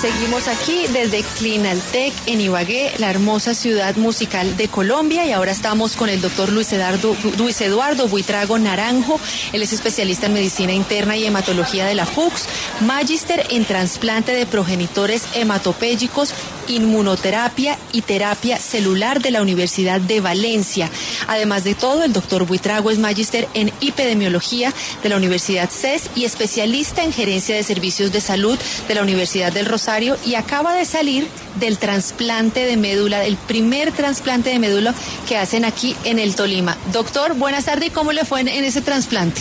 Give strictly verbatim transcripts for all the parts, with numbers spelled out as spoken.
Seguimos aquí desde Clinaltec en Ibagué, la hermosa ciudad musical de Colombia, y ahora estamos con el doctor Luis Eduardo, Luis Eduardo Buitrago Naranjo. Él es especialista en medicina interna y hematología de la F U C S, magíster en trasplante de progenitores hematopéyicos, inmunoterapia y terapia celular de la Universidad de Valencia. Además de todo, el doctor Buitrago es magíster en epidemiología de la Universidad C E S y especialista en gerencia de servicios de salud de la Universidad del Rosario, y acaba de salir del trasplante de médula, el primer trasplante de médula que hacen aquí en el Tolima. Doctor, buenas tardes, ¿y cómo le fue en, en ese trasplante?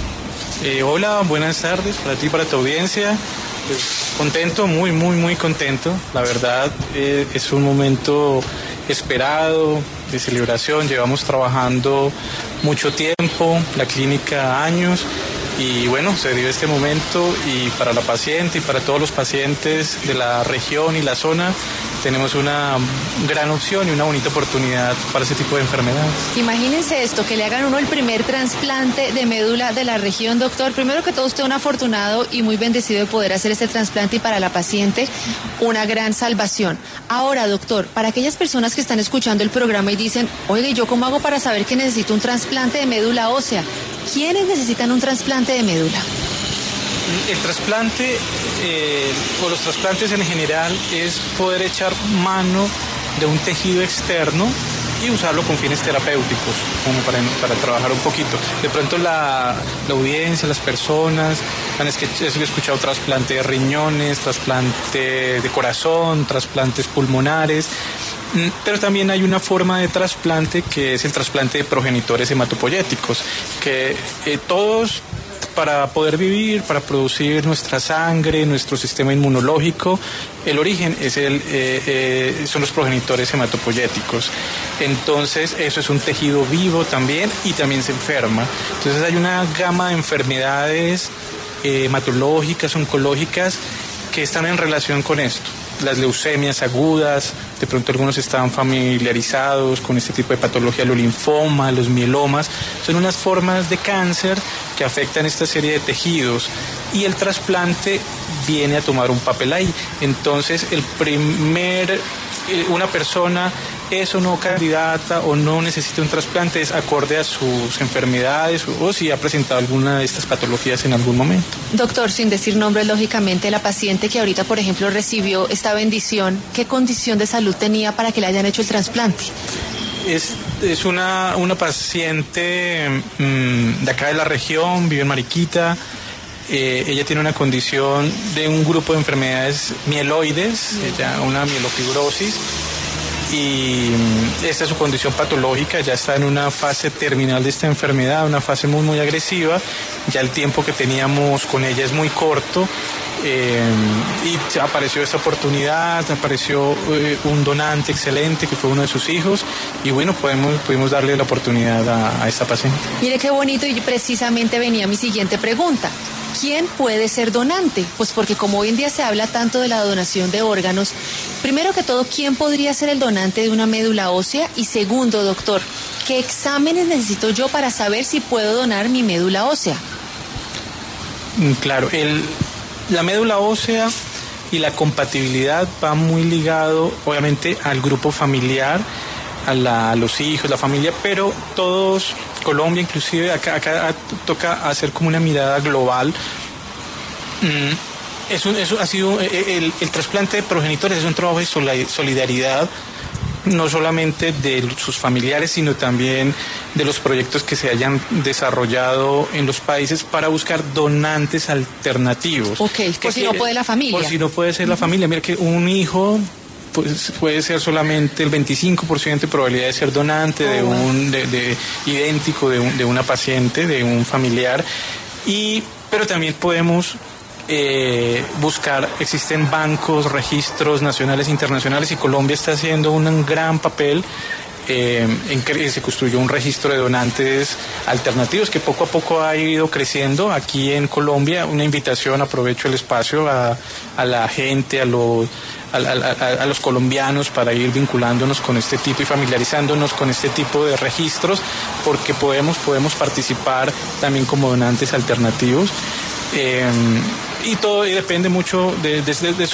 Eh, hola, buenas tardes para ti y para tu audiencia. Pues, contento, muy, muy, muy contento. La verdad, eh, es un momento esperado, de celebración. Llevamos trabajando mucho tiempo, la clínica años, y bueno, se dio este momento, y para la paciente y para todos los pacientes de la región y la zona tenemos una gran opción y una bonita oportunidad para ese tipo de enfermedades. Imagínense esto, que le hagan uno el primer trasplante de médula de la región, doctor. Primero que todo, usted un afortunado y muy bendecido de poder hacer este trasplante, y para la paciente una gran salvación. Ahora, doctor, para aquellas personas que están escuchando el programa y dicen, oiga, ¿y yo cómo hago para saber que necesito un trasplante de médula ósea? ¿Quiénes necesitan un trasplante de médula? El trasplante, eh, o los trasplantes en general, es poder echar mano de un tejido externo y usarlo con fines terapéuticos, como para, para trabajar un poquito. De pronto la, la audiencia, las personas han escuchado trasplante de riñones, trasplante de corazón, trasplantes pulmonares, pero también hay una forma de trasplante que es el trasplante de progenitores hematopoyéticos, que eh, todos, para poder vivir, para producir nuestra sangre, nuestro sistema inmunológico, el origen es el, eh, eh, son los progenitores hematopoyéticos. Entonces, eso es un tejido vivo también, y también se enferma. Entonces, hay una gama de enfermedades eh, hematológicas, oncológicas, que están en relación con esto. Las leucemias agudas, de pronto algunos estaban familiarizados con este tipo de patología, los linfomas, los mielomas, son unas formas de cáncer que afectan esta serie de tejidos, y el trasplante viene a tomar un papel ahí. Entonces, el primer, una persona es o no candidata o no necesita un trasplante, es acorde a sus enfermedades o si ha presentado alguna de estas patologías en algún momento. Doctor, sin decir nombres, lógicamente, la paciente que ahorita, por ejemplo, recibió esta bendición, ¿qué condición de salud tenía para que le hayan hecho el trasplante? Es, es una, una paciente mmm, de acá de la región, vive en Mariquita. Eh, ella tiene una condición de un grupo de enfermedades mieloides, ella, una mielofibrosis, y esta es su condición patológica. Ya está en una fase terminal de esta enfermedad, una fase muy muy agresiva. Ya el tiempo que teníamos con ella es muy corto, eh, y apareció esta oportunidad, apareció eh, un donante excelente que fue uno de sus hijos, y bueno, podemos, pudimos darle la oportunidad a, a esta paciente. Mire qué bonito, y precisamente venía mi siguiente pregunta. ¿Quién puede ser donante? Pues porque como hoy en día se habla tanto de la donación de órganos, primero que todo, ¿quién podría ser el donante de una médula ósea? Y segundo, doctor, ¿qué exámenes necesito yo para saber si puedo donar mi médula ósea? Claro, el, la médula ósea y la compatibilidad va muy ligado, obviamente, al grupo familiar, a, la, a los hijos, la familia, pero todos, Colombia inclusive, acá, acá toca hacer como una mirada global. Mm, eso, eso ha sido, el, el trasplante de progenitores es un trabajo de solidaridad, no solamente de sus familiares, sino también de los proyectos que se hayan desarrollado en los países para buscar donantes alternativos. Ok, por si no puede la familia. Por si no puede ser la familia. Mira que un hijo pues puede ser solamente el veinticinco por ciento de probabilidad de ser donante de un de, de idéntico de, un, de una paciente, de un familiar, y pero también podemos eh, buscar, existen bancos, registros nacionales e internacionales, y Colombia está haciendo un gran papel. Eh, en que se construyó un registro de donantes alternativos que poco a poco ha ido creciendo aquí en Colombia. Una invitación, aprovecho el espacio a, a la gente, a los, a, a, a los colombianos, para ir vinculándonos con este tipo y familiarizándonos con este tipo de registros, porque podemos, podemos participar también como donantes alternativos. Eh, y todo y depende mucho de, de, de su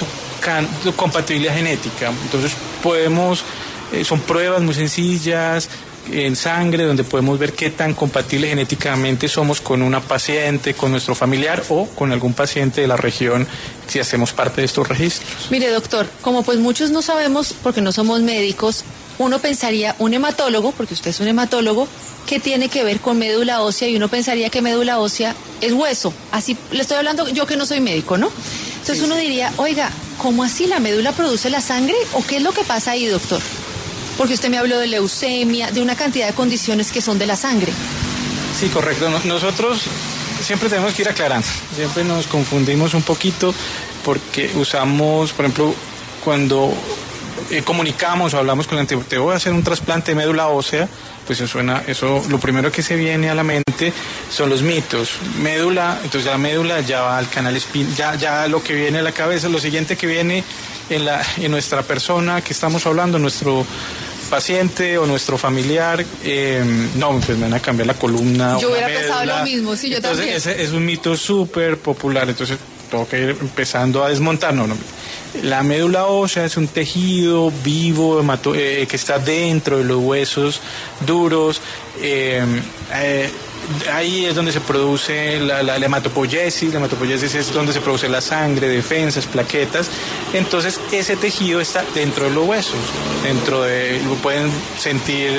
buscando compatibilidad genética. Entonces podemos, eh, son pruebas muy sencillas en sangre donde podemos ver qué tan compatibles genéticamente somos con una paciente, con nuestro familiar o con algún paciente de la región si hacemos parte de estos registros. Mire, doctor, como pues muchos no sabemos porque no somos médicos, uno pensaría un hematólogo, porque usted es un hematólogo, ¿qué tiene que ver con médula ósea? Y uno pensaría que médula ósea es hueso. Así le estoy hablando yo que no soy médico, ¿no? Entonces sí, uno diría, oiga, ¿cómo así la médula produce la sangre? ¿O qué es lo que pasa ahí, doctor? Porque usted me habló de leucemia, de una cantidad de condiciones que son de la sangre. Sí, correcto. Nosotros siempre tenemos que ir aclarando. Siempre nos confundimos un poquito porque usamos, por ejemplo, cuando eh, comunicamos o hablamos con el antiguo, te voy a hacer un trasplante de médula ósea, pues eso suena, eso, lo primero que se viene a la mente son los mitos. Médula, entonces la médula ya va al canal espinal, ya, ya lo que viene a la cabeza, lo siguiente que viene en, la, en nuestra persona que estamos hablando, nuestro paciente o nuestro familiar, eh, no, pues me van a cambiar la columna. Yo hubiera pensado lo mismo, sí, yo entonces, también. Ese es un mito súper popular, entonces tengo que ir empezando a desmontar. No, no. La médula ósea es un tejido vivo hemato, eh, que está dentro de los huesos duros. Eh, eh, ahí es donde se produce la, la, la hematopoiesis. La hematopoiesis es donde se produce la sangre, defensas, plaquetas. Entonces ese tejido está dentro de los huesos, dentro de, lo pueden sentir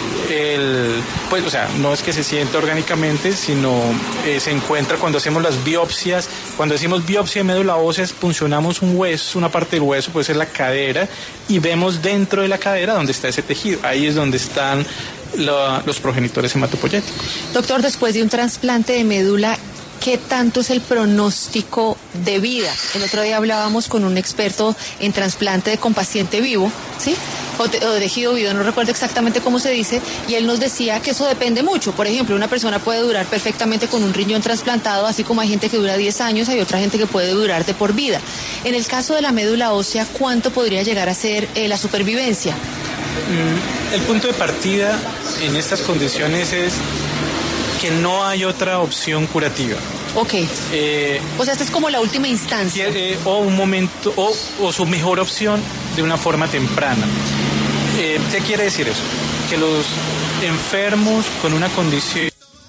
el, pues, o sea, no es que se sienta orgánicamente, sino eh, se encuentra cuando hacemos las biopsias. Cuando decimos biopsia de médula ósea, puncionamos un hueso, una parte del hueso, puede ser la cadera, y vemos dentro de la cadera donde está ese tejido. Ahí es donde están la, los progenitores hematopoyéticos. Doctor, después de un trasplante de médula, ¿qué tanto es el pronóstico de vida? El otro día hablábamos con un experto en trasplante de con paciente vivo, ¿sí? O, te, o de tejido vivo, no recuerdo exactamente cómo se dice, y él nos decía que eso depende mucho. Por ejemplo, una persona puede durar perfectamente con un riñón trasplantado, así como hay gente que dura diez años, hay otra gente que puede durar de por vida. En el caso de la médula ósea, ¿cuánto podría llegar a ser eh, la supervivencia? Mm, el punto de partida en estas condiciones es que no hay otra opción curativa. Ok. Eh, o sea, esta es como la última instancia. Eh, o un momento, o, o su mejor opción de una forma temprana. Eh, ¿Qué quiere decir eso? Que los enfermos con una condición...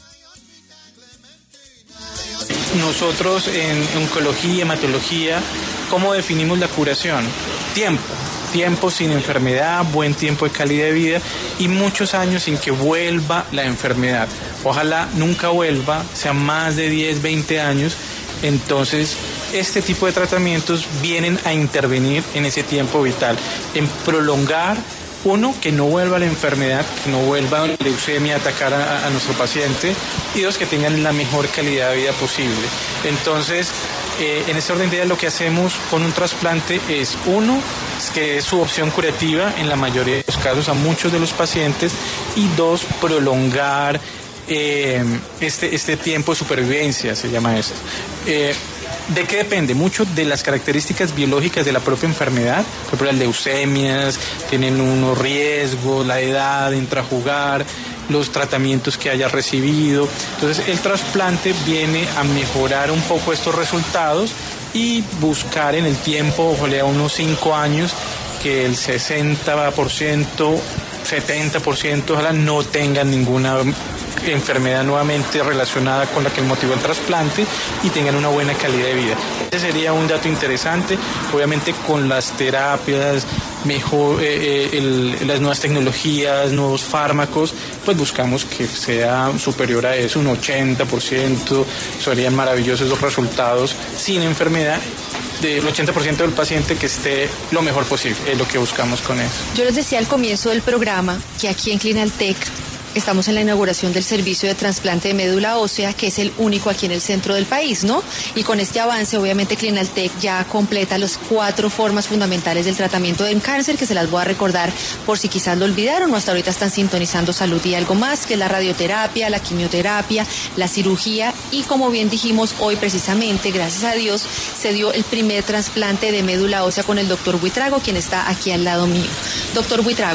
Nosotros en oncología, hematología, ¿cómo definimos la curación? Tiempo. Tiempo sin enfermedad, buen tiempo de calidad de vida y muchos años sin que vuelva la enfermedad. Ojalá nunca vuelva, sea más de diez, veinte años. Entonces, este tipo de tratamientos vienen a intervenir en ese tiempo vital, en prolongar, uno, que no vuelva la enfermedad, que no vuelva la leucemia a atacar a, a nuestro paciente, y dos, que tengan la mejor calidad de vida posible. Entonces, eh, en este orden de ideas, lo que hacemos con un trasplante es, uno, que es su opción curativa en la mayoría de los casos a muchos de los pacientes, y dos, prolongar eh, este, este tiempo de supervivencia, se llama esto. Eh, ¿De qué depende? Mucho de las características biológicas de la propia enfermedad. Por ejemplo, las leucemias tienen unos riesgos, la edad entra a jugar, los tratamientos que haya recibido. Entonces, el trasplante viene a mejorar un poco estos resultados y buscar en el tiempo, ojalá unos cinco años, que el sesenta por ciento, setenta por ciento, ojalá no tengan ninguna enfermedad nuevamente relacionada con la que motivó el trasplante y tengan una buena calidad de vida. Ese sería un dato interesante. Obviamente con las terapias, mejor eh, el, las nuevas tecnologías, nuevos fármacos, pues buscamos que sea superior a eso, un ochenta por ciento, serían maravillosos los resultados sin enfermedad. Del ochenta por ciento del paciente que esté lo mejor posible, es lo que buscamos con eso. Yo les decía al comienzo del programa que aquí en Clinaltec estamos en la inauguración del servicio de trasplante de médula ósea, que es el único aquí en el centro del país, ¿no? Y con este avance, obviamente, Clinaltec ya completa las cuatro formas fundamentales del tratamiento del cáncer, que se las voy a recordar por si quizás lo olvidaron o hasta ahorita están sintonizando Salud y algo más, que es la radioterapia, la quimioterapia, la cirugía y, como bien dijimos, hoy precisamente, gracias a Dios, se dio el primer trasplante de médula ósea con el doctor Buitrago, quien está aquí al lado mío. Doctor Buitrago,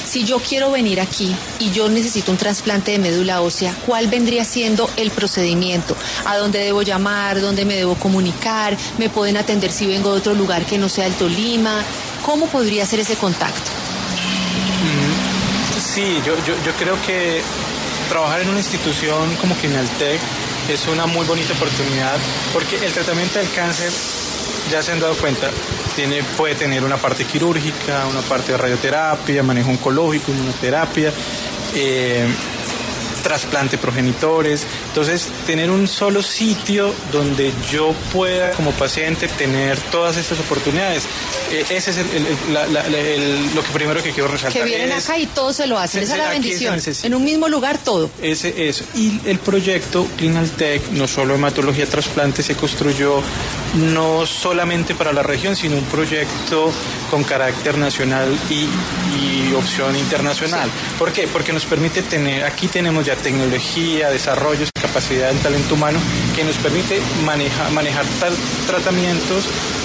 Si yo quiero venir aquí y yo necesito un trasplante de médula ósea, ¿cuál vendría siendo el procedimiento? ¿A dónde debo llamar? ¿Dónde me debo comunicar? ¿Me pueden atender si vengo de otro lugar que no sea el Tolima? ¿Cómo podría ser ese contacto? Sí, yo, yo, yo creo que trabajar en una institución como Clinaltec es una muy bonita oportunidad, porque el tratamiento del cáncer, ya se han dado cuenta, tiene, puede tener una parte quirúrgica, una parte de radioterapia, manejo oncológico, inmunoterapia, eh, trasplante progenitores. Entonces, tener un solo sitio donde yo pueda como paciente tener todas estas oportunidades, eh, ese es el, el, la, la, el, lo que primero que quiero resaltar. Que vienen es, acá y todo se lo hacen, esa es la bendición, se en un mismo lugar todo. Ese, eso. Y el proyecto Clinaltec, no solo hematología trasplante, se construyó no solamente para la región, sino un proyecto con carácter nacional y, y opción internacional. Sí. ¿Por qué? Porque nos permite tener, aquí tenemos ya tecnología, desarrollos, capacidad del talento humano que nos permite maneja, manejar tal, tratamientos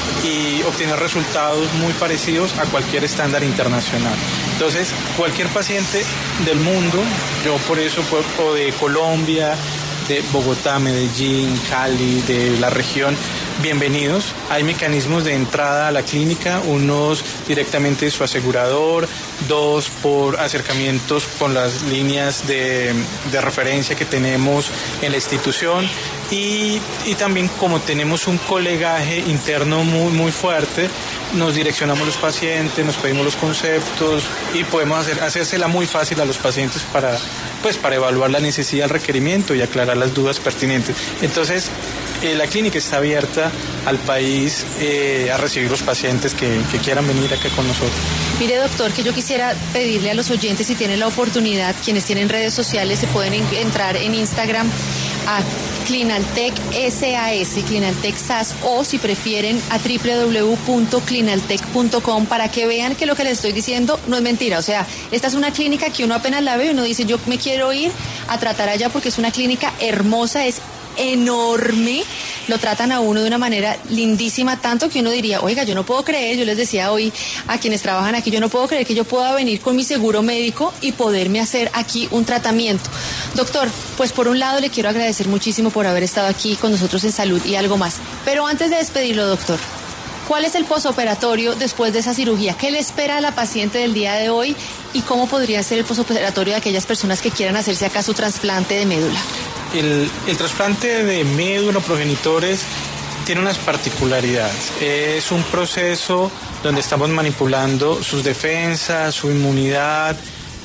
y obtener resultados muy parecidos a cualquier estándar internacional. Entonces, cualquier paciente del mundo, yo por eso, o de Colombia, de Bogotá, Medellín, Cali, de la región, bienvenidos. Hay mecanismos de entrada a la clínica, unos directamente de su asegurador, dos por acercamientos con las líneas de, de referencia que tenemos en la institución y, y también como tenemos un colegaje interno muy, muy fuerte, nos direccionamos los pacientes, nos pedimos los conceptos y podemos hacer, hacérsela muy fácil a los pacientes para, pues, para evaluar la necesidad, el requerimiento y aclarar las dudas pertinentes. Entonces, eh, la clínica está abierta al país eh, a recibir los pacientes que, que quieran venir acá con nosotros. Mire, doctor, que yo quisiera pedirle a los oyentes, si tienen la oportunidad, quienes tienen redes sociales, se pueden en, entrar en Instagram a Clinaltec S A S, Clinaltec S A S, o si prefieren a doble u doble u doble u punto clinaltec punto com para que vean que lo que les estoy diciendo no es mentira. O sea, esta es una clínica que uno apenas la ve y uno dice, yo me quiero ir a tratar allá porque es una clínica hermosa, es enorme, lo tratan a uno de una manera lindísima, tanto que uno diría, oiga, yo no puedo creer, yo les decía hoy a quienes trabajan aquí, yo no puedo creer que yo pueda venir con mi seguro médico y poderme hacer aquí un tratamiento. Doctor, pues por un lado le quiero agradecer muchísimo por haber estado aquí con nosotros en Salud y Algo Más, pero antes de despedirlo, doctor, ¿cuál es el posoperatorio después de esa cirugía? ¿Qué le espera a la paciente del día de hoy y cómo podría ser el posoperatorio de aquellas personas que quieran hacerse acá su trasplante de médula? El, el trasplante de médula progenitores tiene unas particularidades. Es un proceso donde estamos manipulando sus defensas, su inmunidad,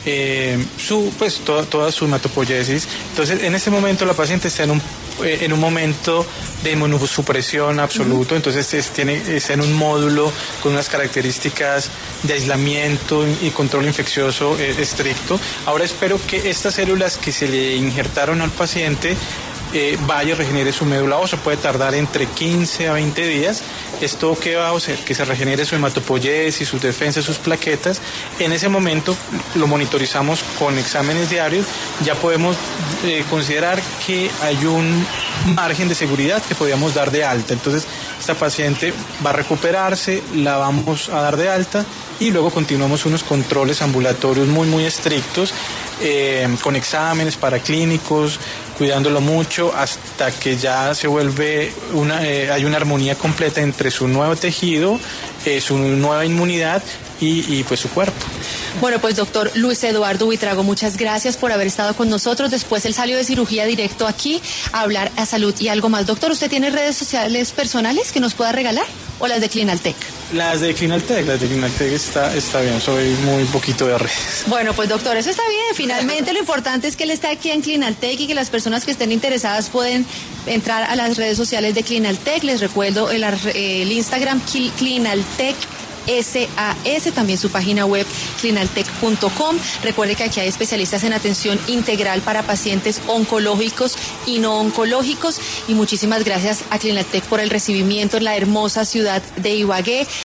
eh, su, pues to, toda su hematopoiesis. Entonces, en este momento la paciente está en un en un momento de inmunosupresión absoluto, uh-huh. Entonces es, tiene, es en un módulo con unas características de aislamiento y control infeccioso eh, estricto. Ahora espero que estas células que se le injertaron al paciente eh, vaya y regenere su médula ósea. Puede tardar entre quince a veinte días. Esto que va a hacer que se regenere su hematopoiesis, sus defensas, sus plaquetas. En ese momento lo monitorizamos con exámenes diarios. Ya podemos eh, considerar que hay un margen de seguridad que podríamos dar de alta. Entonces, esta paciente va a recuperarse, la vamos a dar de alta y luego continuamos unos controles ambulatorios muy, muy estrictos, eh, con exámenes paraclínicos, cuidándolo mucho hasta que ya se vuelve una, eh, hay una armonía completa entre su nuevo tejido, eh, su nueva inmunidad y, y pues su cuerpo. Bueno, pues doctor Luis Eduardo Buitrago, muchas gracias por haber estado con nosotros. Después él salió de cirugía directo aquí a hablar a Salud y Algo Más. Doctor, ¿usted tiene redes sociales personales que nos pueda regalar o las de Clinaltec? Las de Clinaltec, las de Clinaltec está, está bien, soy muy poquito de redes. Bueno, pues doctor, eso está bien. Finalmente lo importante es que él está aquí en Clinaltec y que las personas que estén interesadas pueden entrar a las redes sociales de Clinaltec. Les recuerdo el, el Instagram Clinaltec S A S, también su página web clinaltec punto com. Recuerde que aquí hay especialistas en atención integral para pacientes oncológicos y no oncológicos. Y muchísimas gracias a Clinaltec por el recibimiento en la hermosa ciudad de Ibagué.